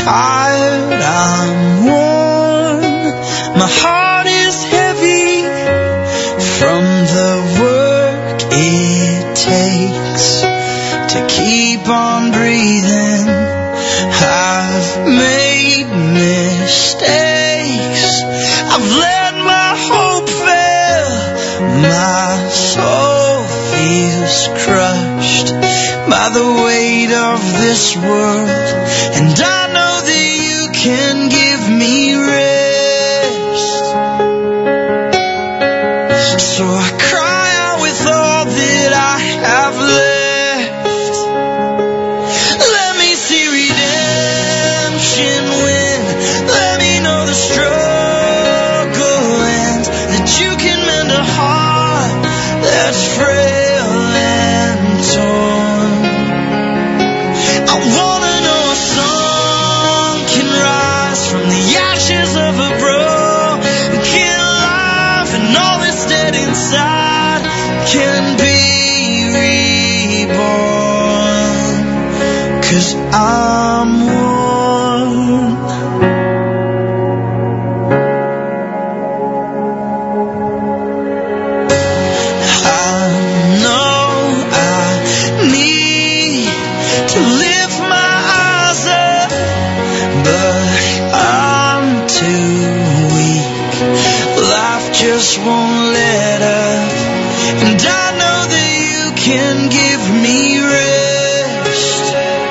tired, I'm worn. My heart is heavy from the work it takes to keep on breathing. I've made mistakes. I've let my hope fail. My soul feels crushed by the weight of this world, and I know that you can give me rest. So I cry out with all that I have left. Let me see redemption win. Let me know the struggle ends, that you can mend a heart that's frail and torn. I wanna know a song can rise from the ashes of a broken life, and all that's dead inside can be reborn. 'Cause I'm worn. I know I need to lift my eyes up, but I'm too weak. Life just won't let up, and I know that you can give me rest.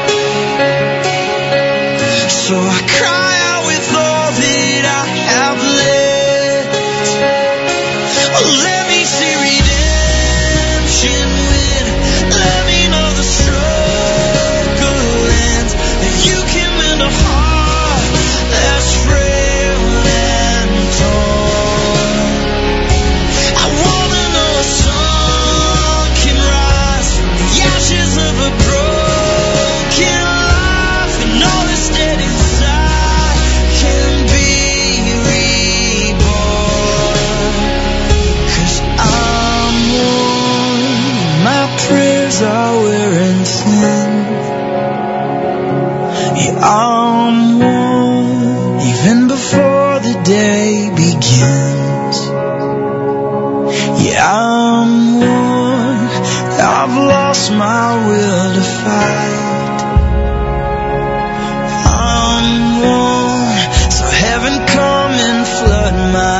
So I cry out with all that I have left. Let me see redemption win. Let me know the struggle ends, that you can mend a heart that's frail and torn. I wanna know a song can rise from the ashes of a broken life, and all that's dead inside can be reborn. 'Cause I'm worn. My prayers are wearing thin. Yeah, I'm worn even before the day begins. Yeah, I'm worn. I've lost my will to fight. I'm worn. So heaven come and flood my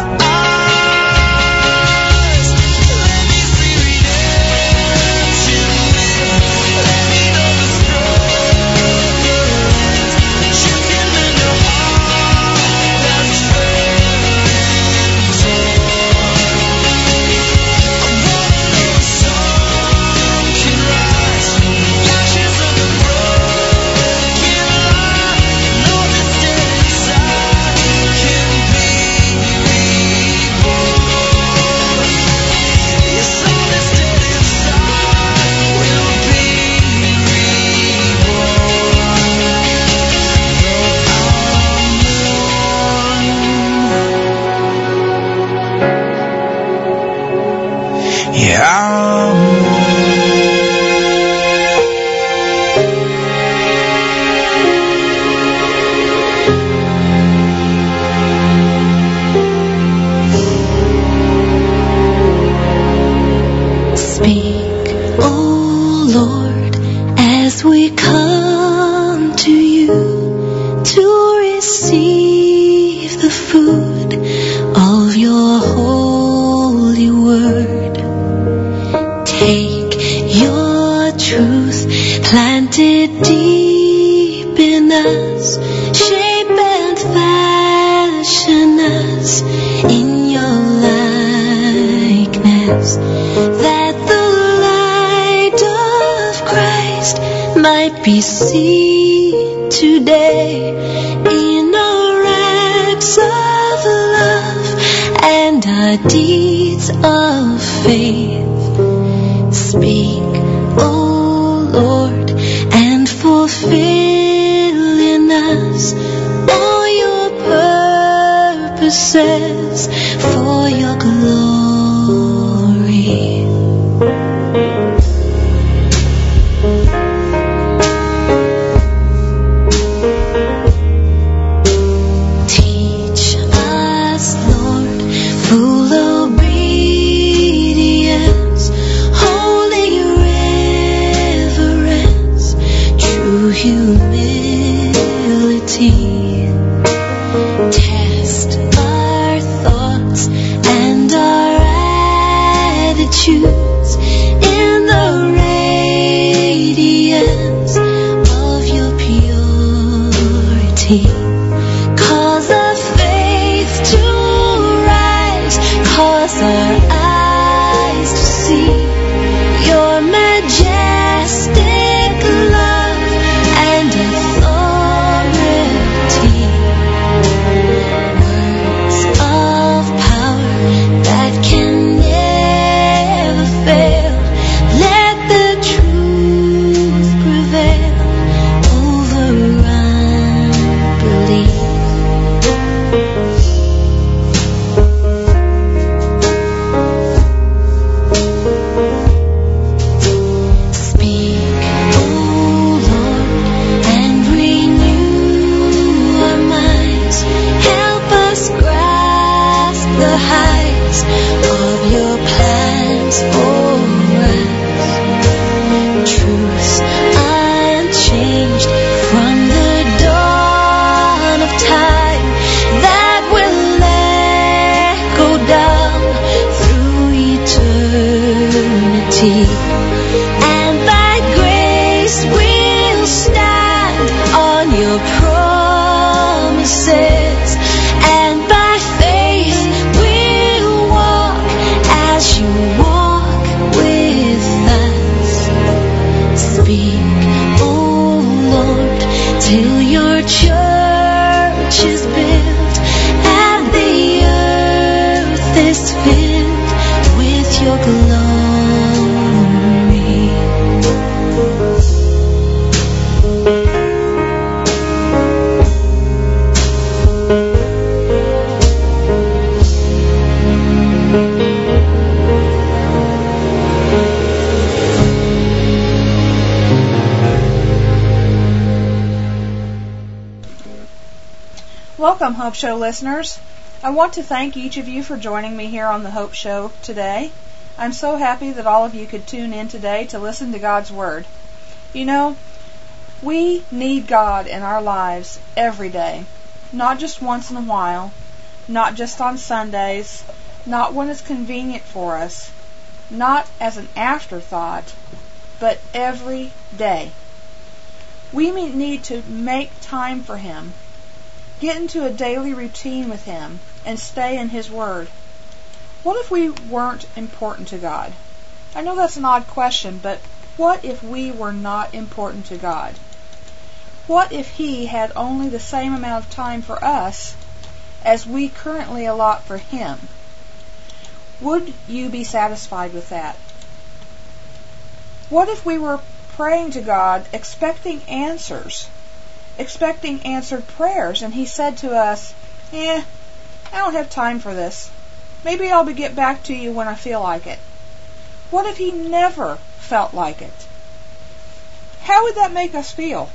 eyes. Let me see redemption win. Let me know the struggle ends, that you can mend a heart that's frail and torn. I wanna know a song can rise from the ashes of a broken life, and all that's dead inside can be reborn. Yes, all that's dead inside will be reborn. Yeah, I'm Speak, O Lord, as we come to you to receive the food of your holy word. Take your truth planted deep in us, shape and fashion us in your likeness, that the light of Christ might be seen today in our acts of love and our deeds of faith. Speak, O Lord, and fulfill in us all your purposes for your glory. humility. Test our thoughts and our attitudes in the radiance of your purity. Cause our faith to rise, cause our eyes to see your majestic love and authority. Words of power that can never fail. Let the truth prevail over unbelief. Speak, O Lord, and renew our minds. Help us grasp the heights of your plans for us. Truths unchanged from the dawn of time that will echo down through eternity. And by grace we'll stand on your promises, and by faith we'll walk as you walk with us. Speak, O Lord, till your church is built and the earth is filled with your glory. Welcome, Hope Show listeners. I want to thank each of you for joining me here on the Hope Show today. I'm so happy that all of you could tune in today to listen to God's Word. You know, we need God in our lives every day, not just once in a while, not just on Sundays, not when it's convenient for us, not as an afterthought, but every day. We need to make time for Him, get into a daily routine with Him, and stay in His Word. What if we weren't important to God? I know that's an odd question, but what if we were not important to God? What if He had only the same amount of time for us as we currently allot for Him? Would you be satisfied with that? What if we were praying to God, expecting answers, expecting answered prayers, and He said to us, I don't have time for this. Maybe I'll get back to you when I feel like it. What if He never felt like it? How would that make us feel?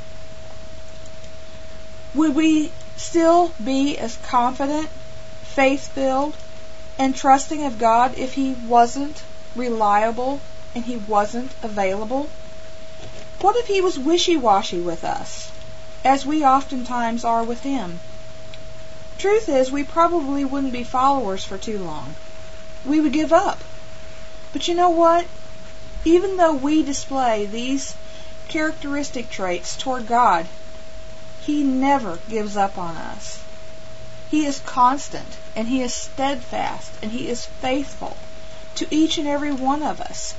Would we still be as confident, faith-filled, and trusting of God if He wasn't reliable and He wasn't available? What if He was wishy-washy with us, as we oftentimes are with Him? Truth is, we probably wouldn't be followers for too long. We would give up. But you know what? Even though we display these characteristic traits toward God, He never gives up on us. He is constant, and He is steadfast, and He is faithful to each and every one of us.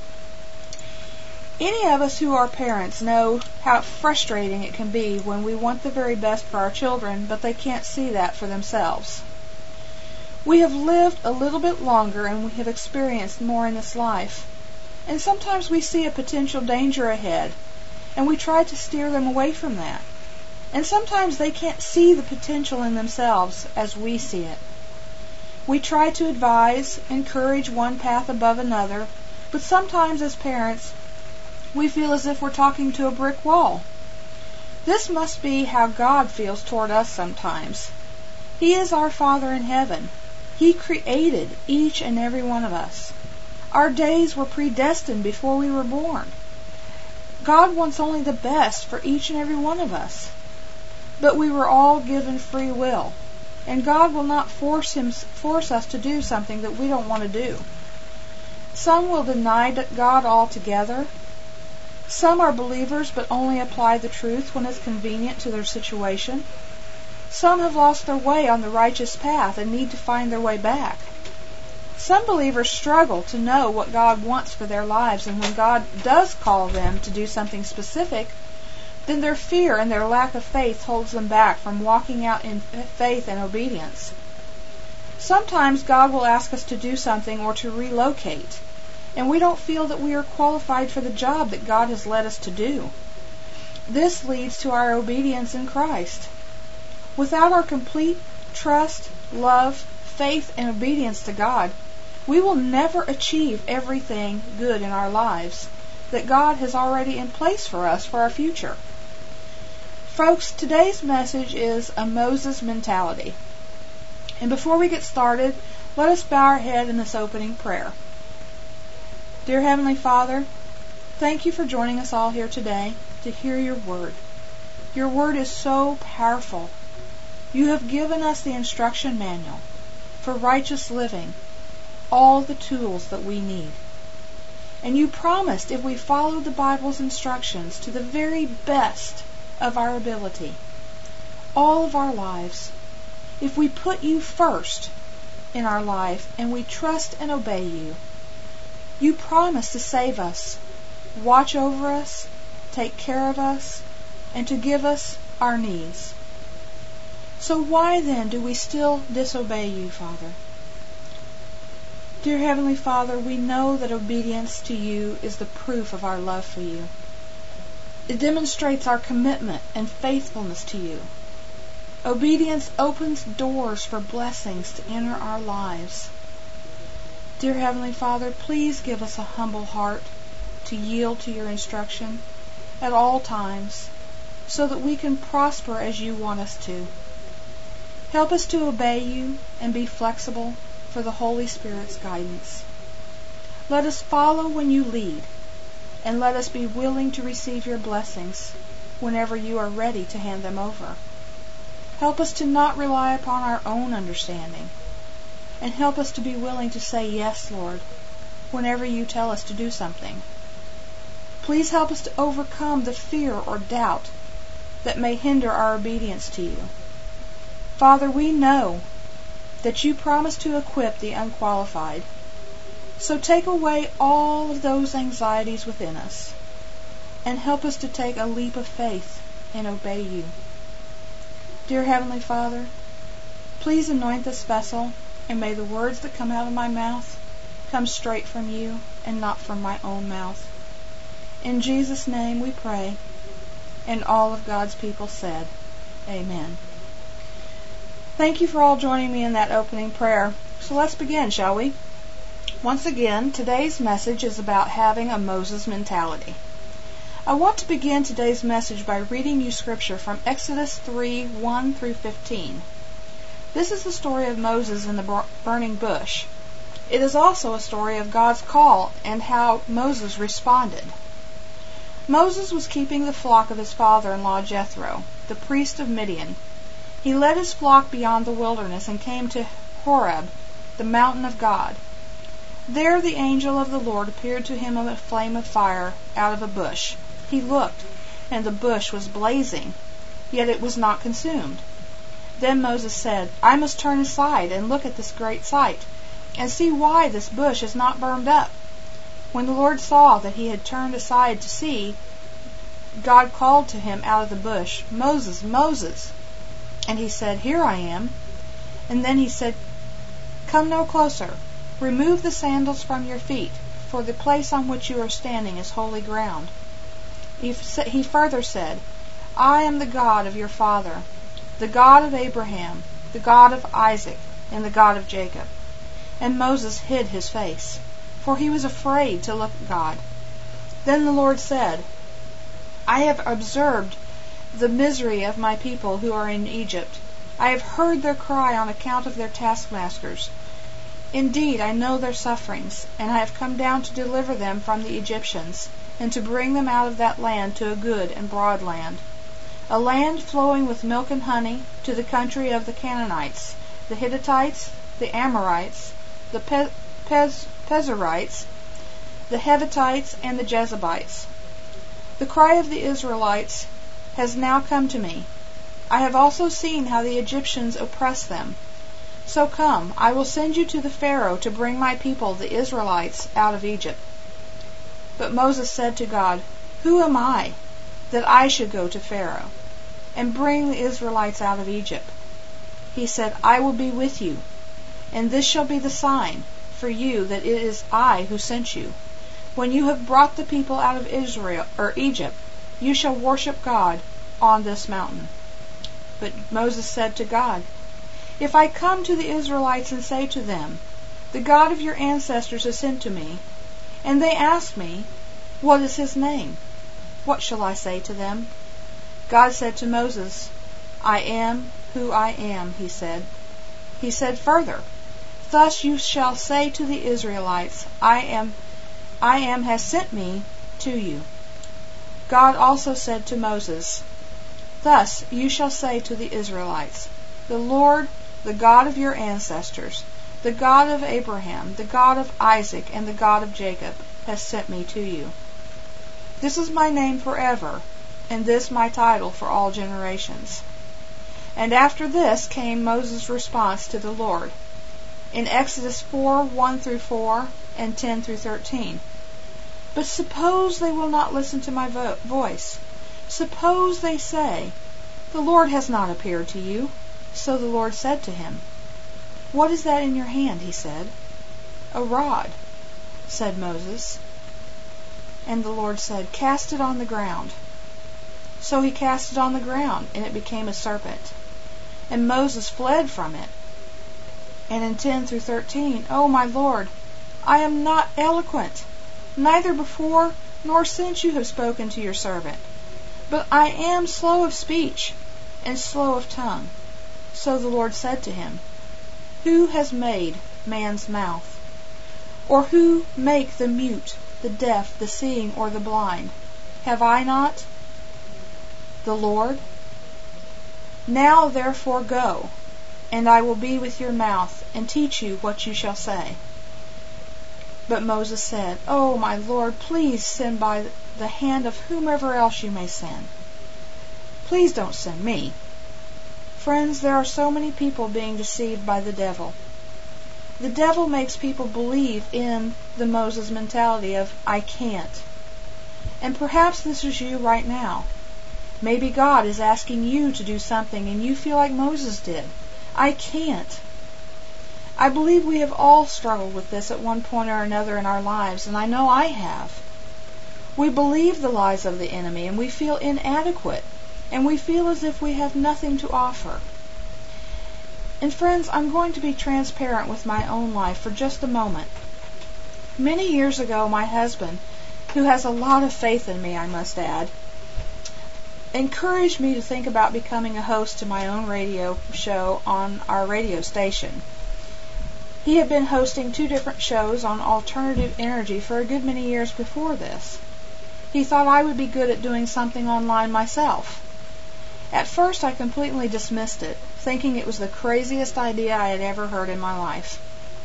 Any of us who are parents know how frustrating it can be when we want the very best for our children, but they can't see that for themselves. We have lived a little bit longer and we have experienced more in this life. And sometimes we see a potential danger ahead, and we try to steer them away from that. And sometimes they can't see the potential in themselves as we see it. We try to advise, encourage one path above another, but sometimes as parents, we feel as if we're talking to a brick wall. This must be how God feels toward us sometimes. He is our Father in heaven. He created each and every one of us. Our days were predestined before we were born. God wants only the best for each and every one of us. But we were all given free will, and God will not force us to do something that we don't want to do. Some will deny God altogether. Some are believers but only apply the truth when it's convenient to their situation. Some have lost their way on the righteous path and need to find their way back. Some believers struggle to know what God wants for their lives, and when God does call them to do something specific, then their fear and their lack of faith holds them back from walking out in faith and obedience. Sometimes God will ask us to do something or to relocate, and we don't feel that we are qualified for the job that God has led us to do. This leads to our obedience in Christ. Without our complete trust, love, faith, and obedience to God, we will never achieve everything good in our lives that God has already in place for us for our future. Folks, today's message is a Moses mentality. And before we get started, let us bow our head in this opening prayer. Dear Heavenly Father, thank you for joining us all here today to hear your word. Your word is so powerful. You have given us the instruction manual for righteous living, all the tools that we need. And you promised if we followed the Bible's instructions to the very best of our ability, all of our lives, if we put you first in our life and we trust and obey you, you promise to save us, watch over us, take care of us, and to give us our needs. So why then do we still disobey you, Father? Dear Heavenly Father, we know that obedience to you is the proof of our love for you. It demonstrates our commitment and faithfulness to you. Obedience opens doors for blessings to enter our lives. Dear Heavenly Father, please give us a humble heart to yield to your instruction at all times so that we can prosper as you want us to. Help us to obey you and be flexible for the Holy Spirit's guidance. Let us follow when you lead, and let us be willing to receive your blessings whenever you are ready to hand them over. Help us to not rely upon our own understanding, and help us to be willing to say yes, Lord, whenever you tell us to do something. Please help us to overcome the fear or doubt that may hinder our obedience to you. Father, we know that you promise to equip the unqualified. So take away all of those anxieties within us and help us to take a leap of faith and obey you. Dear Heavenly Father, please anoint this vessel, and may the words that come out of my mouth come straight from you and not from my own mouth. In Jesus' name we pray, and all of God's people said, Amen. Thank you for all joining me in that opening prayer. So let's begin, shall we? Once again, today's message is about having a Moses mentality. I want to begin today's message by reading you scripture from Exodus 3:1 through 15. This is the story of Moses in the burning bush. It is also a story of God's call and how Moses responded. Moses was keeping the flock of his father-in-law Jethro, the priest of Midian. He led his flock beyond the wilderness and came to Horeb, the mountain of God. There the angel of the Lord appeared to him in a flame of fire out of a bush. He looked, and the bush was blazing, yet it was not consumed. Then Moses said, I must turn aside and look at this great sight, and see why this bush is not burned up. When the Lord saw that he had turned aside to see, God called to him out of the bush, Moses, Moses. And he said, Here I am. And then he said, Come no closer. Remove the sandals from your feet, for the place on which you are standing is holy ground. He further said, I am the God of your father, the God of Abraham, the God of Isaac, and the God of Jacob. And Moses hid his face, for he was afraid to look at God. Then the Lord said, I have observed the misery of my people who are in Egypt. I have heard their cry on account of their taskmasters. Indeed, I know their sufferings, and I have come down to deliver them from the Egyptians, and to bring them out of that land to a good and broad land, a land flowing with milk and honey, to the country of the Canaanites, the Hittites, the Amorites, the Pezerites, the Hevitites, and the Jebusites. The cry of the Israelites has now come to me. I have also seen how the Egyptians oppress them. So come, I will send you to the Pharaoh to bring my people, the Israelites, out of Egypt. But Moses said to God, Who am I, that I should go to Pharaoh, and bring the Israelites out of Egypt? He said, I will be with you, and this shall be the sign for you that it is I who sent you. When you have brought the people out of Egypt, you shall worship God on this mountain. But Moses said to God, If I come to the Israelites and say to them, The God of your ancestors has sent to me, and they ask me, What is his name? What shall I say to them? God said to Moses, I am who I am, he said. He said further, Thus you shall say to the Israelites, I am has sent me to you. God also said to Moses, Thus you shall say to the Israelites, The Lord, the God of your ancestors, the God of Abraham, the God of Isaac, and the God of Jacob, has sent me to you. This is my name forever, and this my title for all generations. And after this came Moses' response to the Lord in Exodus 4:1-4 and 10-13. But suppose they will not listen to my voice. Suppose they say, The Lord has not appeared to you. So the Lord said to him, What is that in your hand? He said. A rod, said Moses. And the Lord said, Cast it on the ground. So he cast it on the ground, and it became a serpent. And Moses fled from it. And in 10-13, O my Lord, I am not eloquent, neither before nor since you have spoken to your servant, but I am slow of speech and slow of tongue. So the Lord said to him, Who has made man's mouth? Or who make the mute, the deaf, the seeing, or the blind? Have I not? The Lord? Now therefore go, and I will be with your mouth, and teach you what you shall say. But Moses said, Oh, my Lord, please send by the hand of whomever else you may send. Please don't send me. Friends, there are so many people being deceived by the devil. The devil makes people believe in the Moses mentality of, I can't. And perhaps this is you right now. Maybe God is asking you to do something and you feel like Moses did. I can't. I believe we have all struggled with this at one point or another in our lives, and I know I have. We believe the lies of the enemy, and we feel inadequate, and we feel as if we have nothing to offer. And friends, I'm going to be transparent with my own life for just a moment. Many years ago, my husband, who has a lot of faith in me, I must add, encouraged me to think about becoming a host to my own radio show on our radio station. He had been hosting 2 different shows on alternative energy for a good many years before this. He thought I would be good at doing something online myself. At first I completely dismissed it, thinking it was the craziest idea I had ever heard in my life.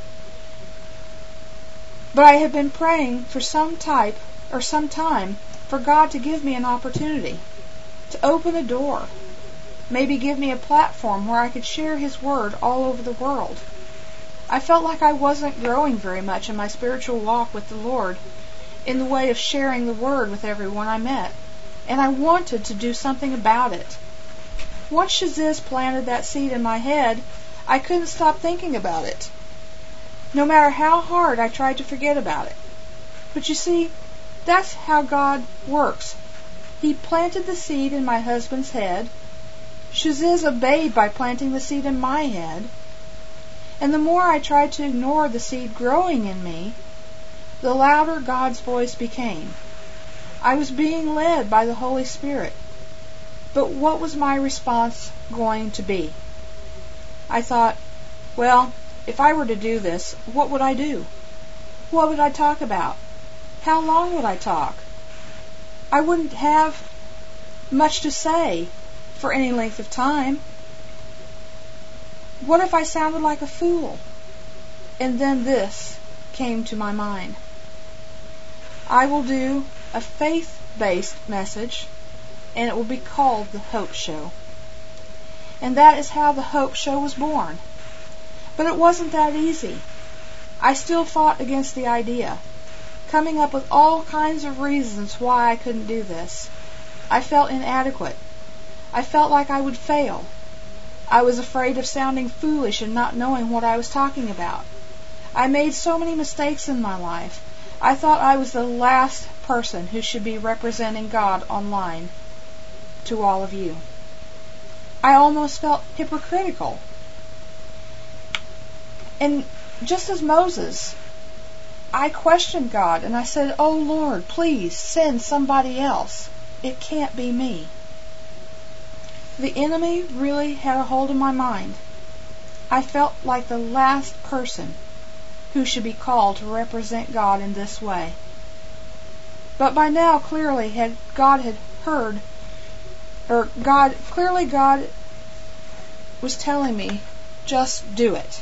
But I had been praying for some time for God to give me an opportunity, to open a door, maybe give me a platform where I could share His Word all over the world. I felt like I wasn't growing very much in my spiritual walk with the Lord in the way of sharing the Word with everyone I met, and I wanted to do something about it. Once Shaziz planted that seed in my head, I couldn't stop thinking about it, no matter how hard I tried to forget about it. But you see, that's how God works. He planted the seed in my husband's head. Shaziz obeyed by planting the seed in my head. And the more I tried to ignore the seed growing in me, the louder God's voice became. I was being led by the Holy Spirit. But what was my response going to be? I thought, well, if I were to do this, what would I do? What would I talk about? How long would I talk? I wouldn't have much to say for any length of time. What if I sounded like a fool? And then this came to my mind. I will do a faith-based message, and it will be called The Hope Show. And that is how The Hope Show was born. But it wasn't that easy. I still fought against the idea, coming up with all kinds of reasons why I couldn't do this. I felt inadequate. I felt like I would fail. I was afraid of sounding foolish and not knowing what I was talking about. I made so many mistakes in my life. I thought I was the last person who should be representing God online to all of you. I almost felt hypocritical. And just as Moses, I questioned God and I said, "Oh Lord, please send somebody else. It can't be me." The enemy really had a hold of my mind. I felt like the last person who should be called to represent God in this way. But by now, clearly God was telling me, just do it.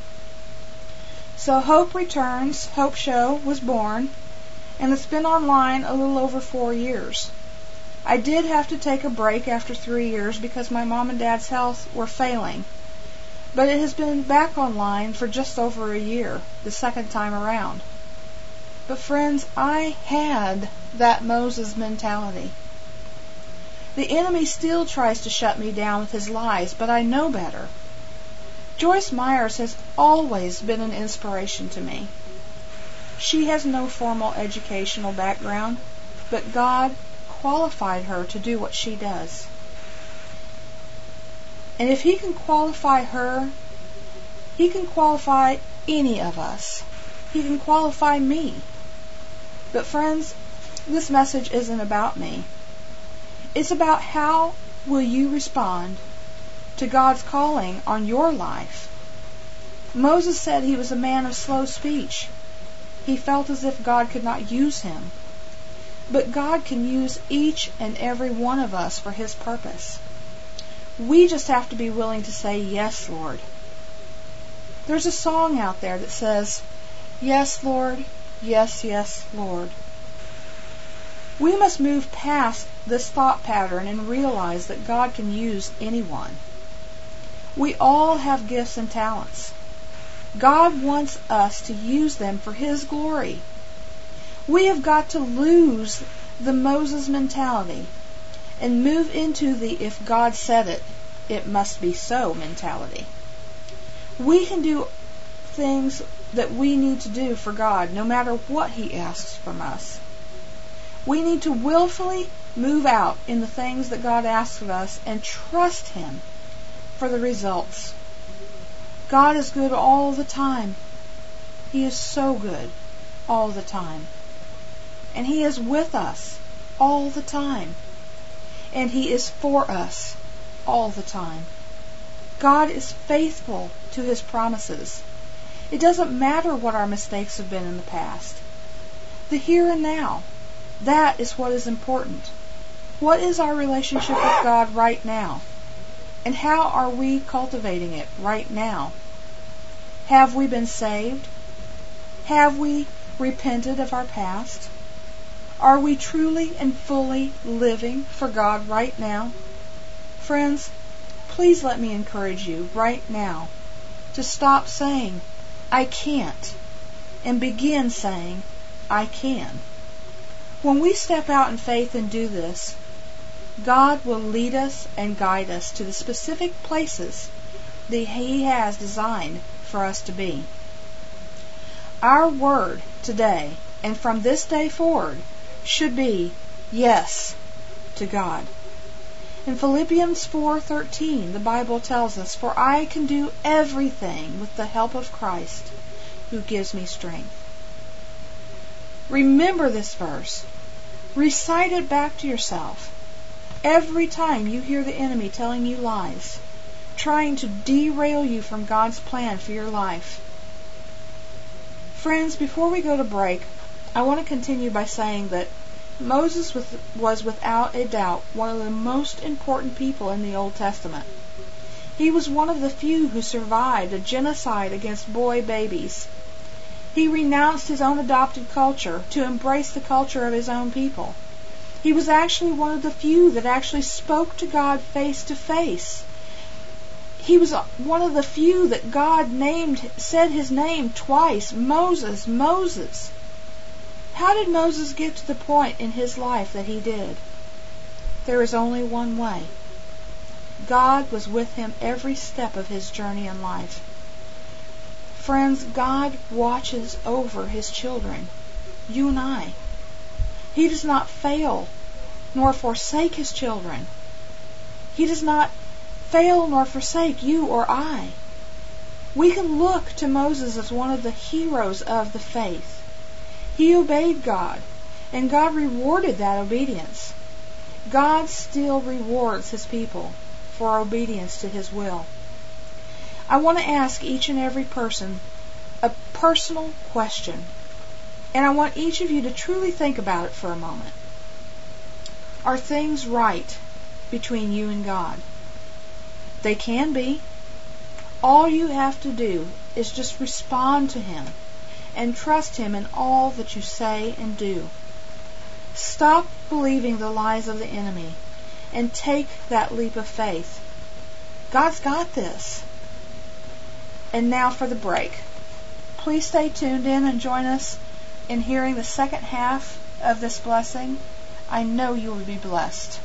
So Hope Returns, Hope Show, was born, and it's been online a little over 4 years. I did have to take a break after 3 years because my mom and dad's health were failing. But it has been back online for just over a year, the second time around. But friends, I had that Moses mentality. The enemy still tries to shut me down with his lies, but I know better. Joyce Myers has always been an inspiration to me. She has no formal educational background, but God qualified her to do what she does. And if He can qualify her, He can qualify any of us. He can qualify me. But friends, this message isn't about me. It's about how will you respond to God's calling on your life. Moses said he was a man of slow speech. He felt as if God could not use him. But God can use each and every one of us for His purpose. We just have to be willing to say, "Yes, Lord." There's a song out there that says, "Yes, Lord, yes, yes, Lord." We must move past this thought pattern and realize that God can use anyone. We all have gifts and talents. God wants us to use them for His glory. We have got to lose the Moses mentality and move into the "if God said it, it must be so" mentality. We can do things that we need to do for God no matter what He asks from us. We need to willfully move out in the things that God asks of us and trust Him for the results. God is good all the time. He is so good all the time. And He is with us all the time. And He is for us all the time. God is faithful to His promises. It doesn't matter what our mistakes have been in the past. The here and now, that is what is important. What is our relationship with God right now? And how are we cultivating it right now? Have we been saved? Have we repented of our past? Are we truly and fully living for God right now? Friends, please let me encourage you right now to stop saying, "I can't," and begin saying, "I can." When we step out in faith and do this, God will lead us and guide us to the specific places that He has designed for us to be. Our word today and from this day forward should be yes to God. In Philippians 4:13, the Bible tells us, "For I can do everything with the help of Christ who gives me strength." Remember this verse. Recite it back to yourself every time you hear the enemy telling you lies, trying to derail you from God's plan for your life. Friends, before we go to break, I want to continue by saying that Moses was without a doubt one of the most important people in the Old Testament. He was one of the few who survived a genocide against boy babies. He renounced his own adopted culture to embrace the culture of his own people. He was actually one of the few that actually spoke to God face to face. He was one of the few that God said his name twice, Moses, Moses. How did Moses get to the point in his life that he did? There is only one way. God was with him every step of his journey in life. Friends, God watches over his children, you and I. He does not fail nor forsake his children. He does not fail nor forsake you or I. We can look to Moses as one of the heroes of the faith. He obeyed God, and God rewarded that obedience. God still rewards his people for obedience to his will. I want to ask each and every person a personal question, and I want each of you to truly think about it for a moment. Are things right between you and God? They can be. All you have to do is just respond to him and trust him in all that you say and do. Stop believing the lies of the enemy and take that leap of faith. God's got this. And now for the break. Please stay tuned in and join us in hearing the second half of this blessing. I know you will be blessed.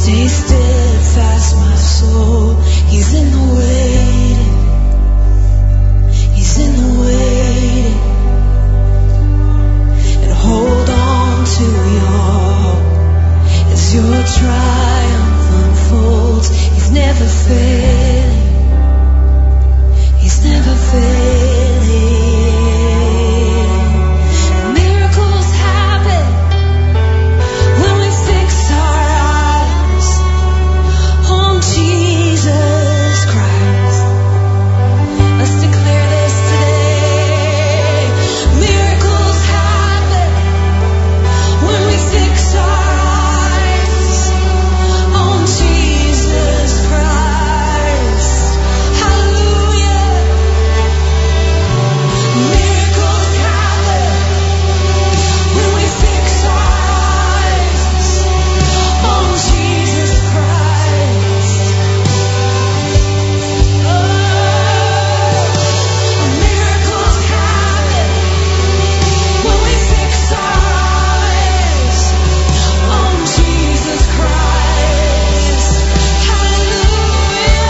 Stay steadfast, my soul. He's in the waiting. He's in the waiting. And hold on to your hope as your triumph unfolds. He's never failing. He's never failing. Miracles happen when we fix our eyes on Jesus Christ. Let's declare this today. Miracles happen when we fix our eyes on Jesus Christ. Hallelujah. Miracles happen when we fix our eyes on Jesus Christ. Miracles happen when we fix our eyes on Jesus Christ. Hallelujah.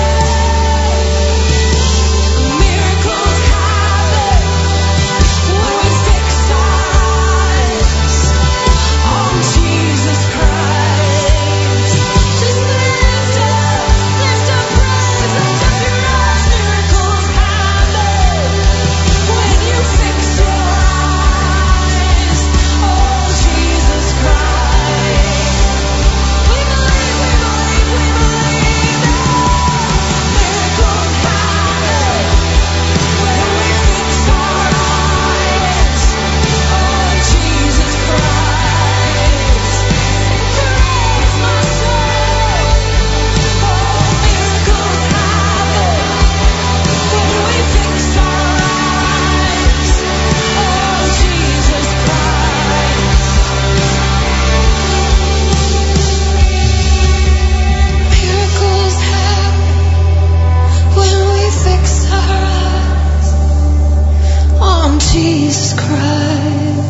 Miracles happen when we fix our eyes on Jesus Christ. Just lift up praise, lift up your eyes. Miracles happen when you fix your eyes on Jesus Christ. We believe that. Miracles happen when we fix our eyes on Jesus Christ. Praise my soul. Miracles happen when we fix our eyes on Jesus Christ. Miracles happen when we fix our eyes on Jesus Christ.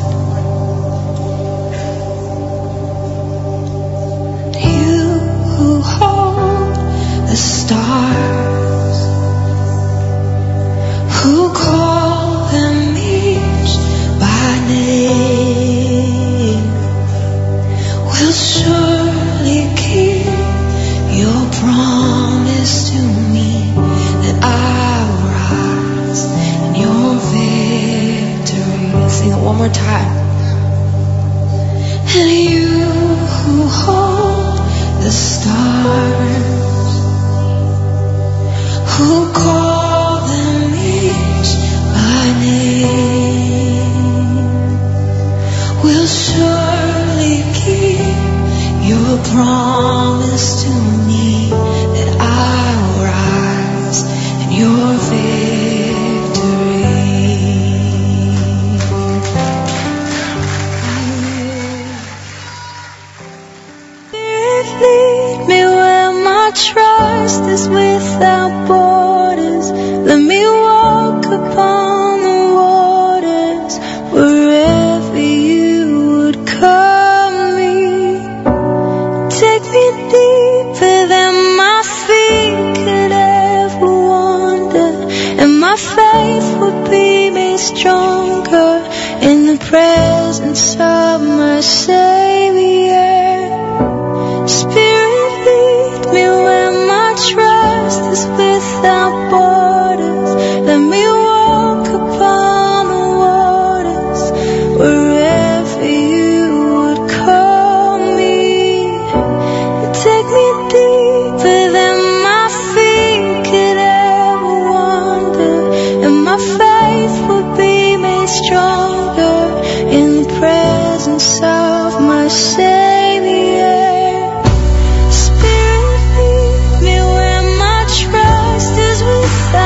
You who hold the stars, who call them each by name, will surely keep your promise to me that I will rise in your victory. Sing it one more time. And you who hold the stars, who call them each by name, will surely keep your promise to me that I will rise in your victory. Spirit, lead me where my trust is without borders. Let me walk upon the waters wherever you would call me. Take me deeper than my feet could ever wander, and my faith would be made stronger in the presence of my Savior. Spirit, lead me where my trust is without borders. Let me walk upon the waters wherever you would call me. Take me deeper than my feet could ever wander, and my faith would be made stronger in the presence of my Savior. Spirit, lead me where my trust is without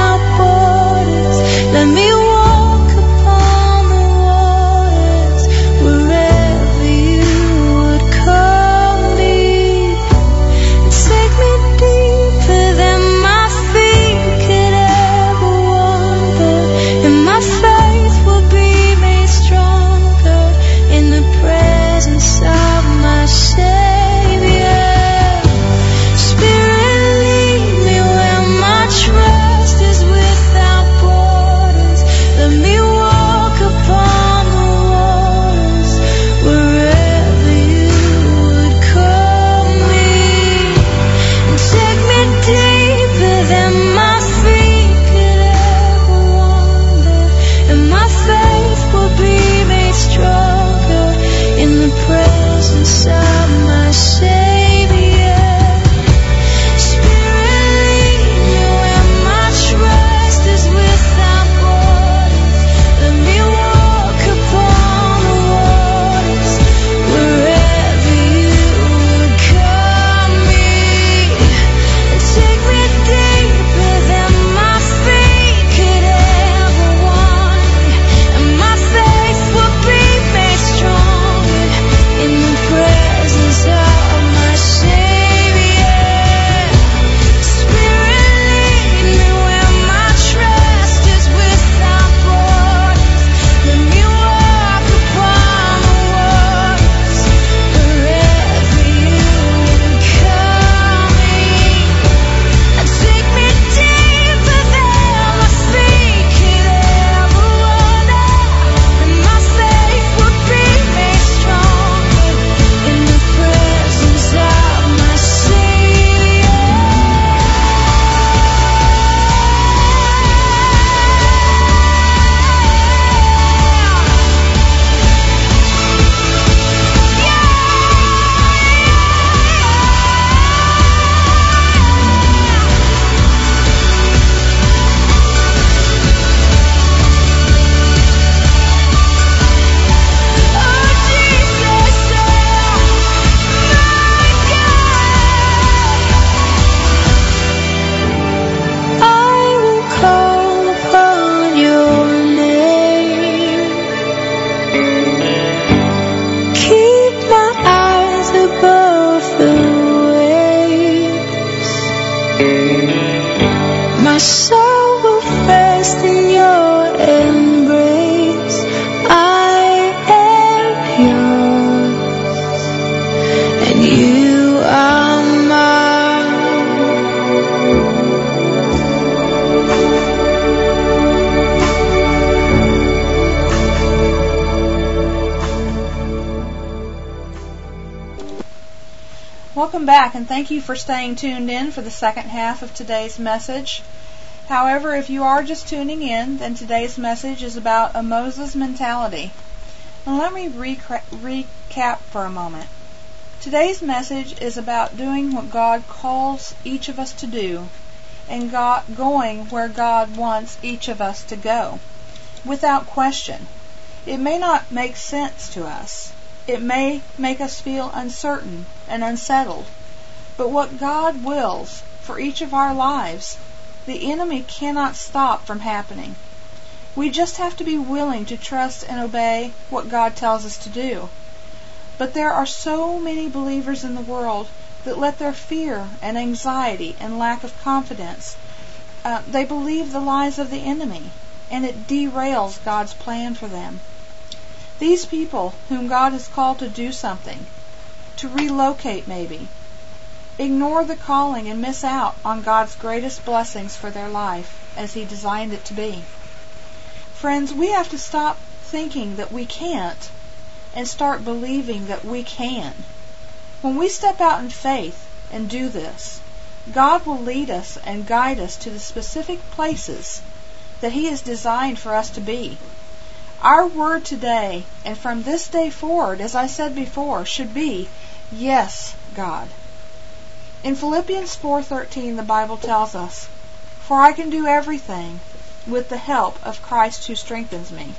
Welcome back, and thank you for staying tuned in for the second half of today's message. However, if you are just tuning in, then today's message is about a Moses mentality. And let me recap for a moment. Today's message is about doing what God calls each of us to do, and going where God wants each of us to go, without question. It may not make sense to us. It may make us feel uncertain and unsettled. But what God wills for each of our lives, the enemy cannot stop from happening. We just have to be willing to trust and obey what God tells us to do. But there are so many believers in the world that let their fear and anxiety and lack of confidence, they believe the lies of the enemy, and it derails God's plan for them. These people whom God has called to do something, to relocate maybe, ignore the calling and miss out on God's greatest blessings for their life as He designed it to be. Friends, we have to stop thinking that we can't and start believing that we can. When we step out in faith and do this, God will lead us and guide us to the specific places that He has designed for us to be. Our word today and from this day forward, as I said before, should be, yes, God. In Philippians 4:13, the Bible tells us, "For I can do everything with the help of Christ who strengthens me."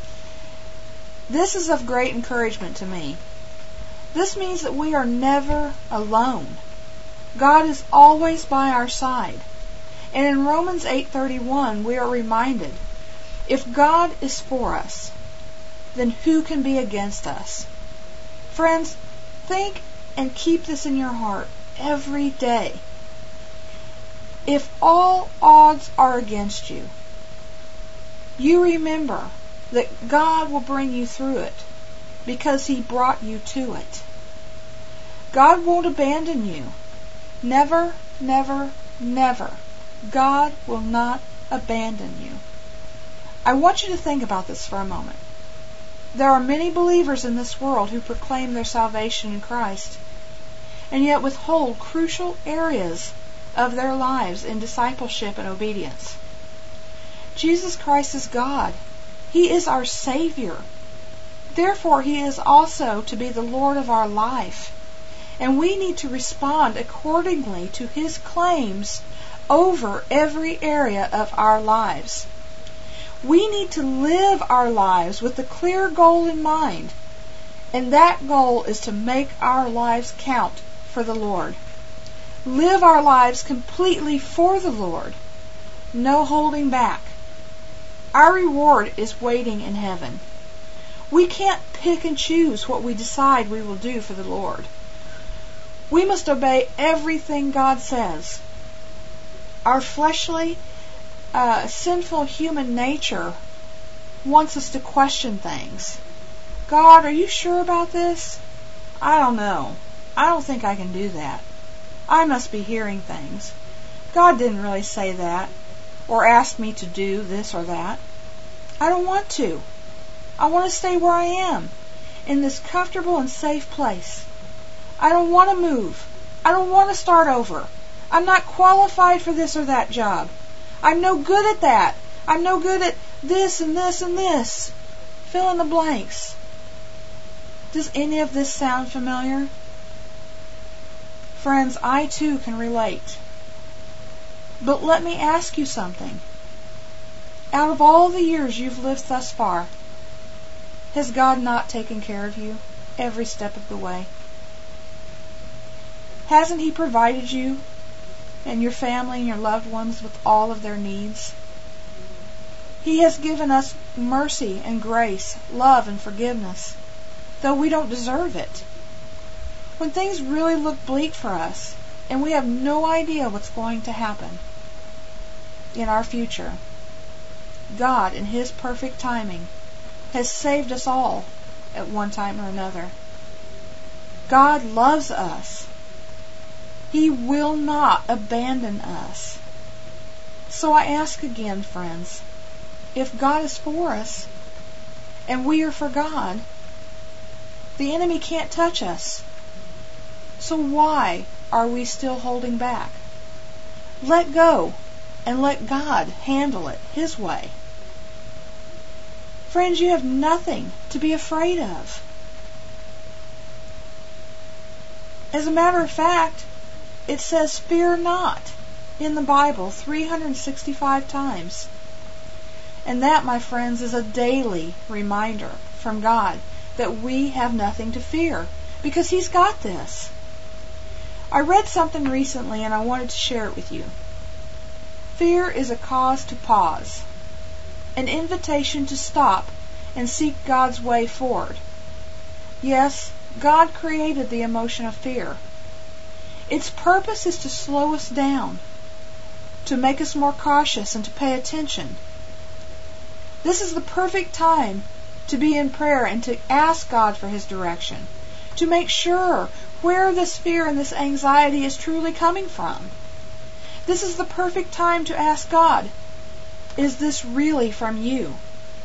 This is of great encouragement to me. This means that we are never alone. God is always by our side. And in Romans 8:31, we are reminded, if God is for us, then who can be against us? Friends, think and keep this in your heart every day. If all odds are against you, you remember that God will bring you through it because He brought you to it. God won't abandon you. Never, never, never. God will not abandon you. I want you to think about this for a moment. There are many believers in this world who proclaim their salvation in Christ, and yet withhold crucial areas of their lives in discipleship and obedience. Jesus Christ is God. He is our Savior. Therefore, He is also to be the Lord of our life. And we need to respond accordingly to His claims over every area of our lives. We need to live our lives with a clear goal in mind. And that goal is to make our lives count for the Lord. Live our lives completely for the Lord. No holding back. Our reward is waiting in heaven. We can't pick and choose what we decide we will do for the Lord. We must obey everything God says. Our fleshly, sinful human nature wants us to question things. God, are you sure about this? I don't know. I don't think I can do that. I must be hearing things. God didn't really say that or ask me to do this or that. I don't want to. I want to stay where I am, in this comfortable and safe place. I don't want to move. I don't want to start over. I'm not qualified for this or that job. I'm no good at that. I'm no good at this and this and this. Fill in the blanks. Does any of this sound familiar? Friends, I too can relate. But let me ask you something. Out of all the years you've lived thus far, has God not taken care of you every step of the way? Hasn't He provided you and your family and your loved ones with all of their needs? He has given us mercy and grace, love and forgiveness, though we don't deserve it. When things really look bleak for us and we have no idea what's going to happen in our future, God, in His perfect timing, has saved us all at one time or another. God loves us. He will not abandon us. So I ask again, friends, if God is for us and we are for God, the enemy can't touch us. So why are we still holding back? Let go and let God handle it His way. Friends, you have nothing to be afraid of. As a matter of fact, it says fear not in the Bible 365 times. And that, my friends, is a daily reminder from God that we have nothing to fear because He's got this. I read something recently and I wanted to share it with you. Fear is a cause to pause, an invitation to stop and seek God's way forward. Yes, God created the emotion of fear. Its purpose is to slow us down, to make us more cautious and to pay attention. This is the perfect time to be in prayer and to ask God for His direction, to make sure where this fear and this anxiety is truly coming from. This is the perfect time to ask God, is this really from you?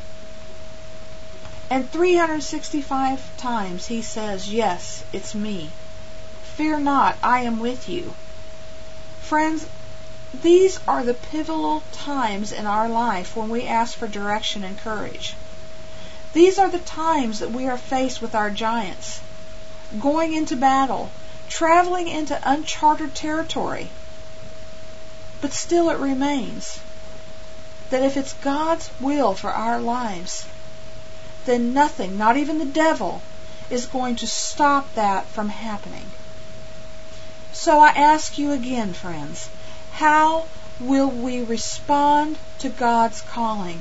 And 365 times He says, yes, it's me. Fear not, I am with you. Friends, these are the pivotal times in our life when we ask for direction and courage. These are the times that we are faced with our giants, going into battle, traveling into uncharted territory. But still it remains that if it's God's will for our lives, then nothing, not even the devil, is going to stop that from happening. So I ask you again, friends, how will we respond to God's calling?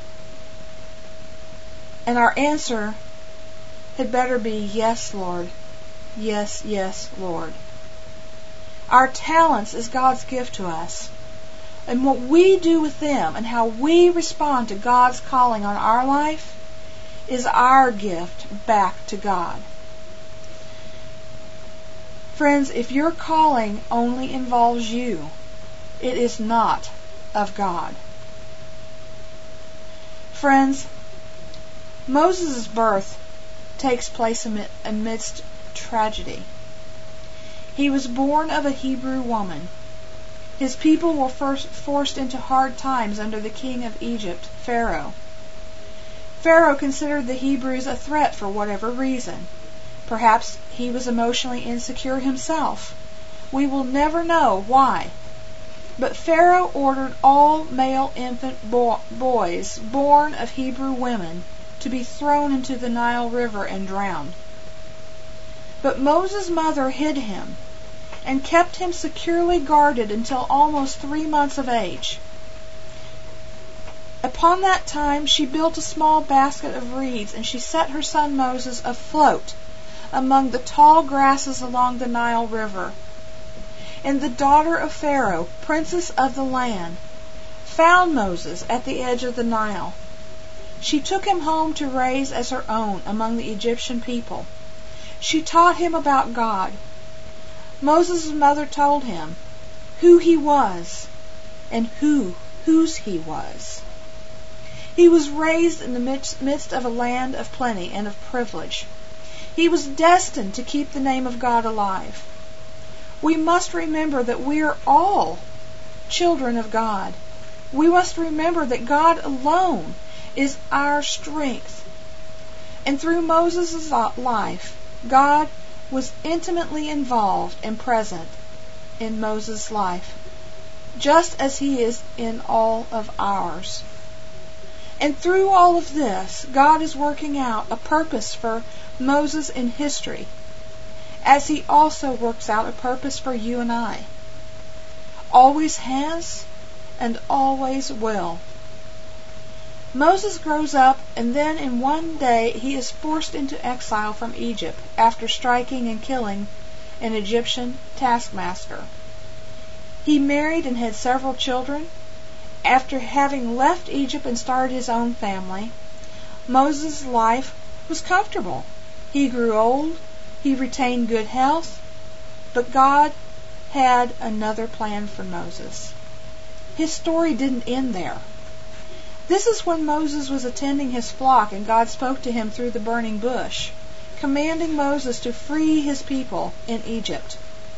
And our answer had better be, yes, Lord. Yes, yes, Lord. Our talents is God's gift to us. And what we do with them and how we respond to God's calling on our life is our gift back to God. Friends, if your calling only involves you, it is not of God. Friends, Moses' birth takes place amidst tragedy. He was born of a Hebrew woman. His people were first forced into hard times under the king of Egypt, Pharaoh. Pharaoh considered the Hebrews a threat for whatever reason. Perhaps he was emotionally insecure himself. We will never know why. But Pharaoh ordered all male infant boys born of Hebrew women to be thrown into the Nile River and drowned. But Moses' mother hid him and kept him securely guarded until almost 3 months of age. Upon that time she built a small basket of reeds, and she set her son Moses afloat among the tall grasses along the Nile River. And the daughter of Pharaoh, princess of the land, found Moses at the edge of the Nile. She took him home to raise as her own among the Egyptian people. She taught him about God. Moses' mother told him who he was and whose he was. He was raised in the midst of a land of plenty and of privilege. He was destined to keep the name of God alive. We must remember that we are all children of God. We must remember that God alone is our strength. And through Moses' life, God was intimately involved and present in Moses' life, just as He is in all of ours. And through all of this, God is working out a purpose for Moses in history, as He also works out a purpose for you and I. Always has and always will. Moses grows up, and then in one day he is forced into exile from Egypt after striking and killing an Egyptian taskmaster. He married and had several children. After having left Egypt and started his own family, Moses' life was comfortable. He grew old, he retained good health, but God had another plan for Moses. His story didn't end there. This is when Moses was attending his flock and God spoke to him through the burning bush, commanding Moses to free his people in Egypt.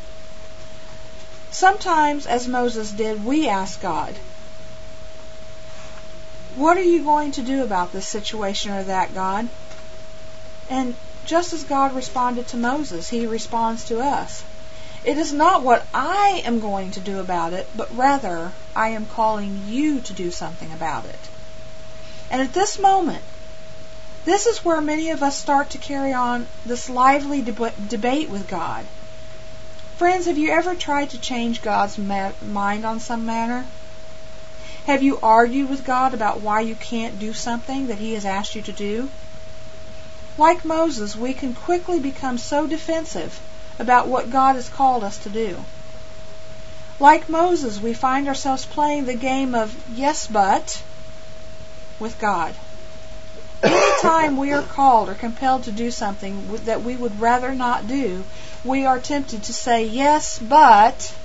Sometimes, as Moses did, we ask God, what are you going to do about this situation or that, God? And just as God responded to Moses, He responds to us. It is not what I am going to do about it, but rather I am calling you to do something about it. And at this moment, this is where many of us start to carry on this lively debate with God. Friends, have you ever tried to change God's mind on some matter? Have you argued with God about why you can't do something that He has asked you to do? Like Moses, we can quickly become so defensive about what God has called us to do. Like Moses, we find ourselves playing the game of yes, but with God. Anytime we are called or compelled to do something that we would rather not do, we are tempted to say yes, but.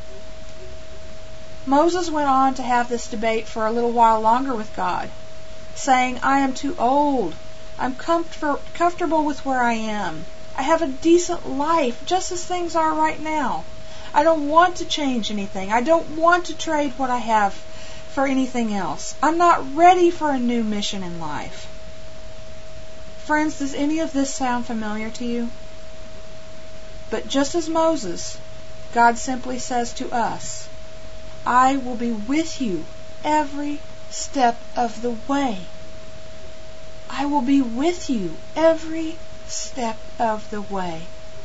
Moses went on to have this debate for a little while longer with God, saying, I am too old. I'm comfortable with where I am. I have a decent life, just as things are right now. I don't want to change anything. I don't want to trade what I have for anything else. I'm not ready for a new mission in life. Friends, does any of this sound familiar to you? But just as Moses, God simply says to us, I will be with you every step of the way. I will be with you every step of the way.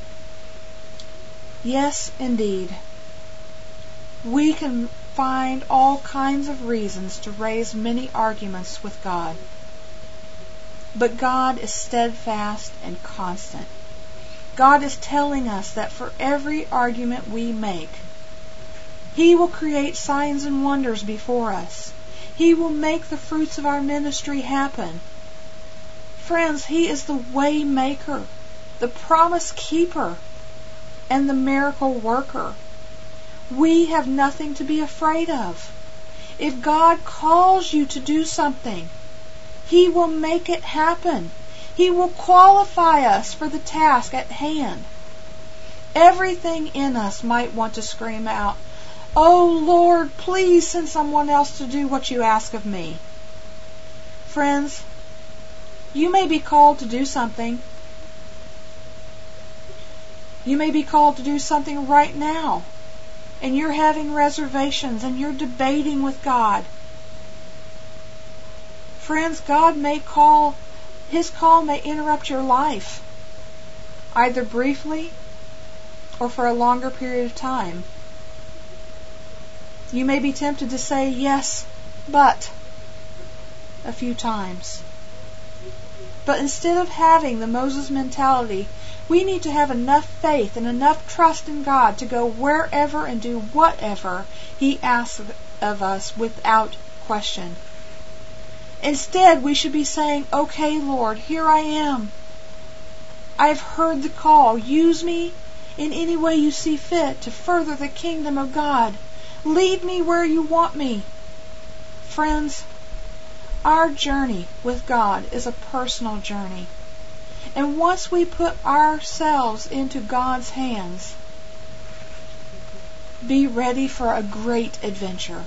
Yes, indeed. We can find all kinds of reasons to raise many arguments with God. But God is steadfast and constant. God is telling us that for every argument we make, He will create signs and wonders before us. He will make the fruits of our ministry happen. Friends, He is the way maker, the promise keeper, and the miracle worker. We have nothing to be afraid of. If God calls you to do something, He will make it happen. He will qualify us for the task at hand. Everything in us might want to scream out, Oh Lord, please send someone else to do what you ask of me. Friends, you may be called to do something. You may be called to do something right now, and you're having reservations and you're debating with God. Friends, God may call, His call may interrupt your life, either briefly or for a longer period of time. You may be tempted to say yes, but a few times. But instead of having the Moses mentality, we need to have enough faith and enough trust in God to go wherever and do whatever He asks of us without question. Instead, we should be saying, Okay, Lord, here I am. I've heard the call. Use me in any way you see fit to further the kingdom of God. Lead me where you want me. Friends, our journey with God is a personal journey. And once we put ourselves into God's hands, be ready for a great adventure.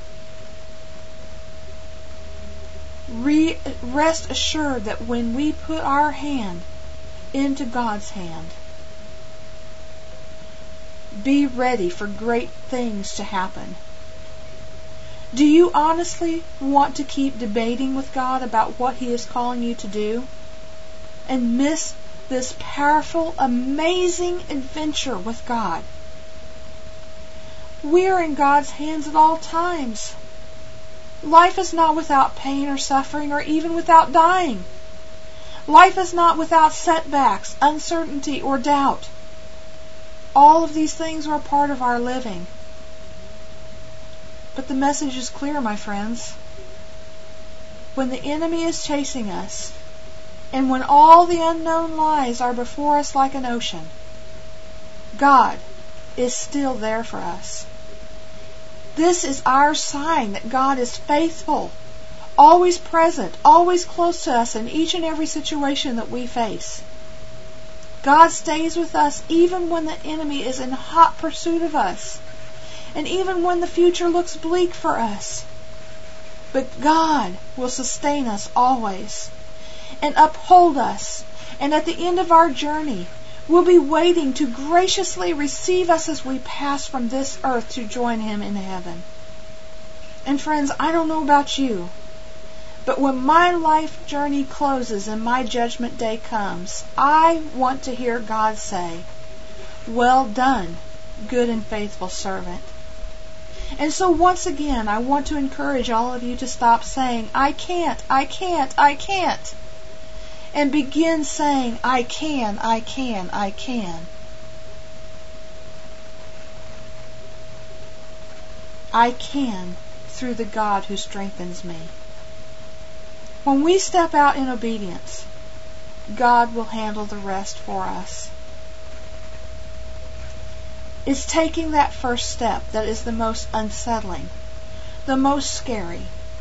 Rest assured that when we put our hand into God's hand, be ready for great things to happen. Do you honestly want to keep debating with God about what He is calling you to do and miss this powerful, amazing adventure with God? We are in God's hands at all times. Life is not without pain or suffering or even without dying. Life is not without setbacks, uncertainty, or doubt. All of these things are a part of our living. But the message is clear, my friends. When the enemy is chasing us, and when all the unknown lies are before us like an ocean, God is still there for us. This is our sign that God is faithful, always present, always close to us in each and every situation that we face. God stays with us even when the enemy is in hot pursuit of us, and even when the future looks bleak for us. But God will sustain us always and uphold us, and at the end of our journey, will be waiting to graciously receive us as we pass from this earth to join Him in heaven. And friends, I don't know about you, but when my life journey closes and my judgment day comes, I want to hear God say, "Well done, good and faithful servant." And so once again, I want to encourage all of you to stop saying, "I can't, I can't, I can't," and begin saying, "I can, I can, I can." I can through the God who strengthens me. When we step out in obedience, God will handle the rest for us. It's taking that first step that is the most unsettling, the most scary.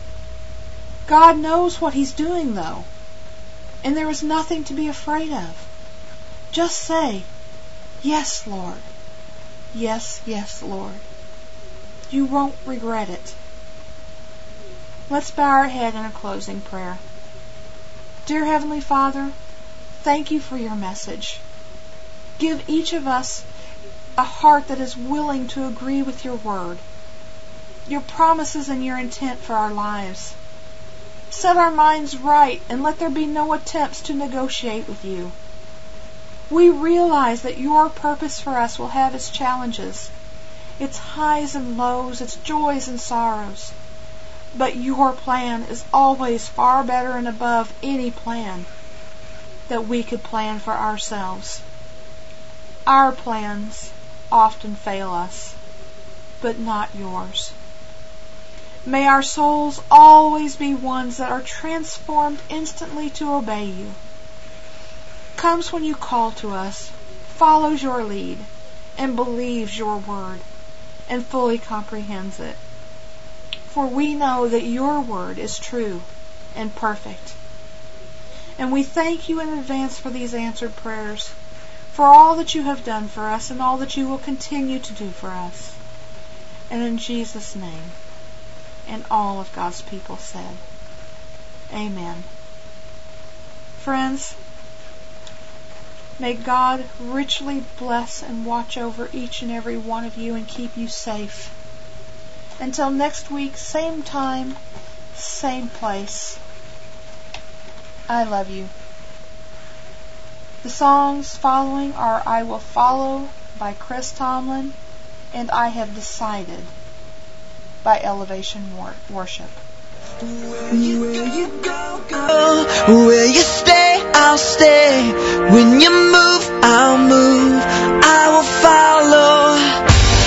God knows what He's doing, though, and there is nothing to be afraid of. Just say, "Yes, Lord. Yes, yes, Lord." You won't regret it. Let's bow our head in a closing prayer. Dear Heavenly Father, thank You for Your message. Give each of us a heart that is willing to agree with Your word, Your promises and Your intent for our lives. Set our minds right and let there be no attempts to negotiate with You. We realize that Your purpose for us will have its challenges, its highs and lows, its joys and sorrows. But Your plan is always far better and above any plan that we could plan for ourselves. Our plans often fail us, but not Yours. May our souls always be ones that are transformed instantly to obey You, comes when You call to us, follows Your lead, and believes Your word, and fully comprehends it. For we know that Your word is true and perfect. And we thank You in advance for these answered prayers, for all that You have done for us and all that You will continue to do for us. And in Jesus' name, and all of God's people said, Amen. Friends, may God richly bless and watch over each and every one of you and keep you safe. Until next week, same time, same place. I love you. The songs following are "I Will Follow" by Chris Tomlin and "I Have Decided" by Elevation Worship. Where you go, where you stay, I'll stay. When you move, I'll move. I will follow.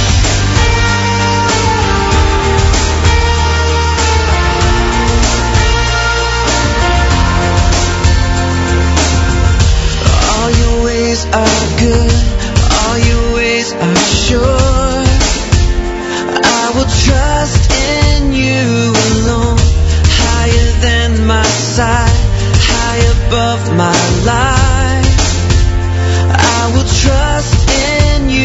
All Your ways are good, all Your ways are sure. I will trust in You alone, higher than my sight, high above my life. I will trust in You.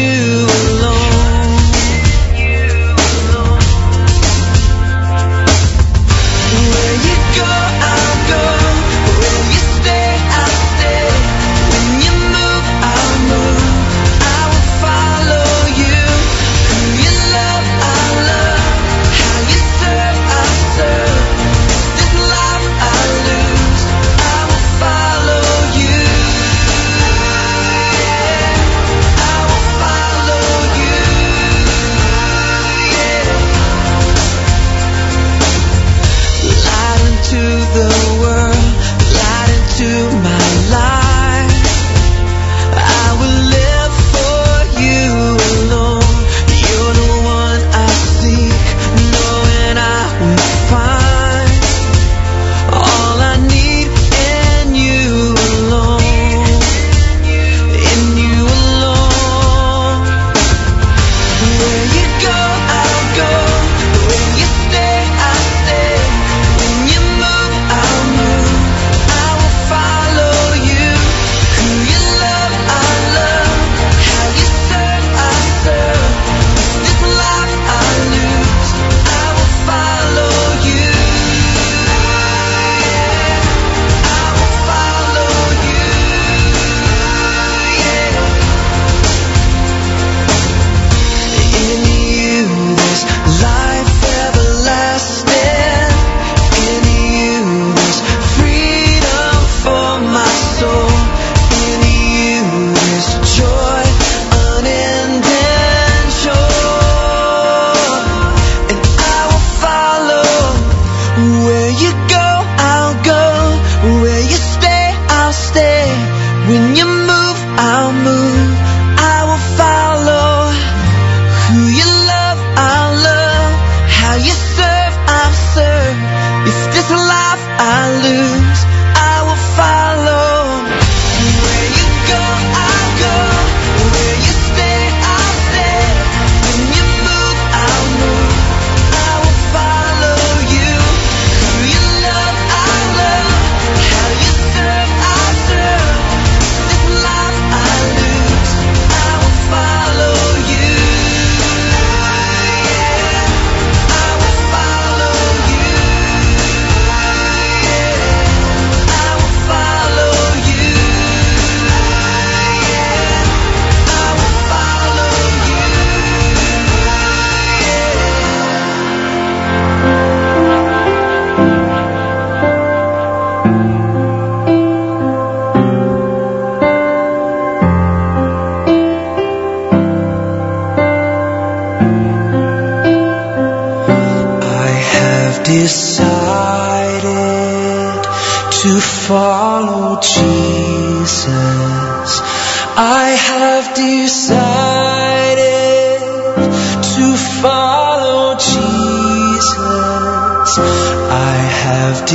decided to follow Jesus. I have decided to follow Jesus. I have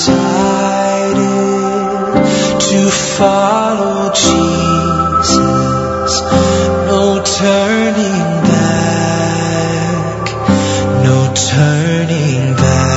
decided to follow Jesus. No turning back, no turning back.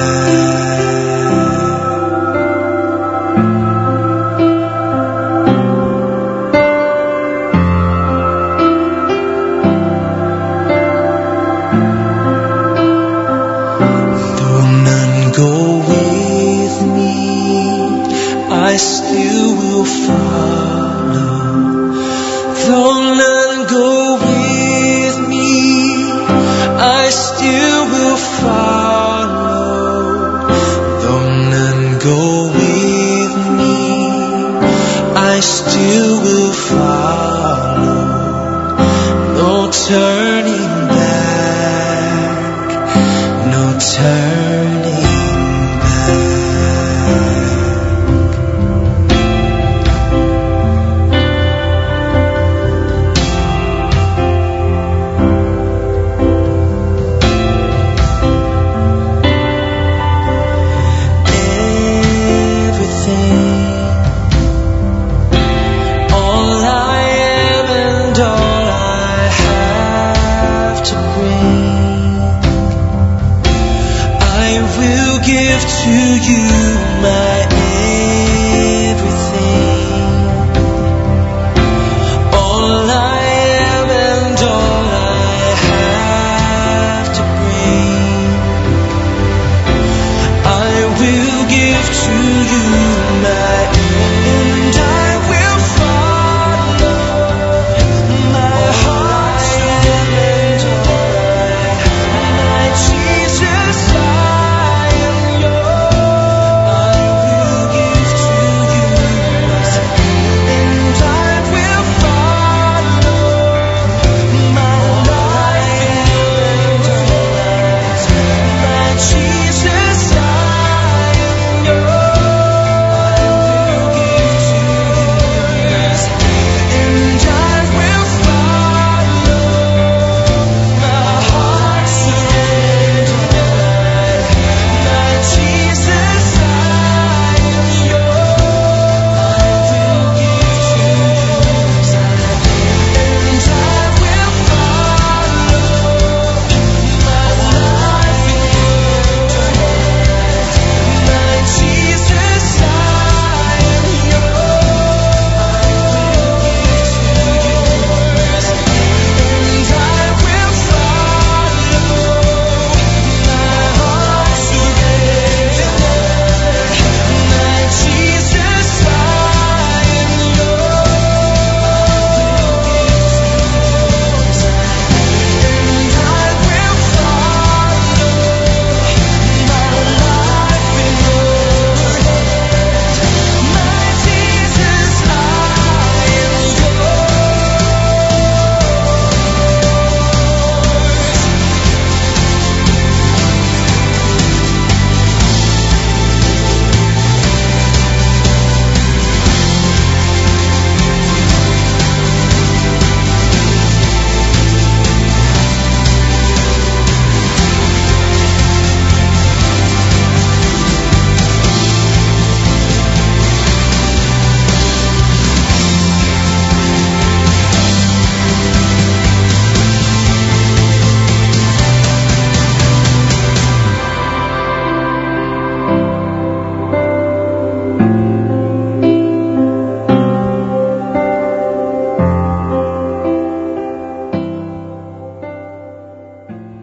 Though none go with me, I still will follow. Though none go with me, I still will follow. Though none go with me, I still will follow. No turning back, no turning back. All I am and all I have to bring, I will give to you my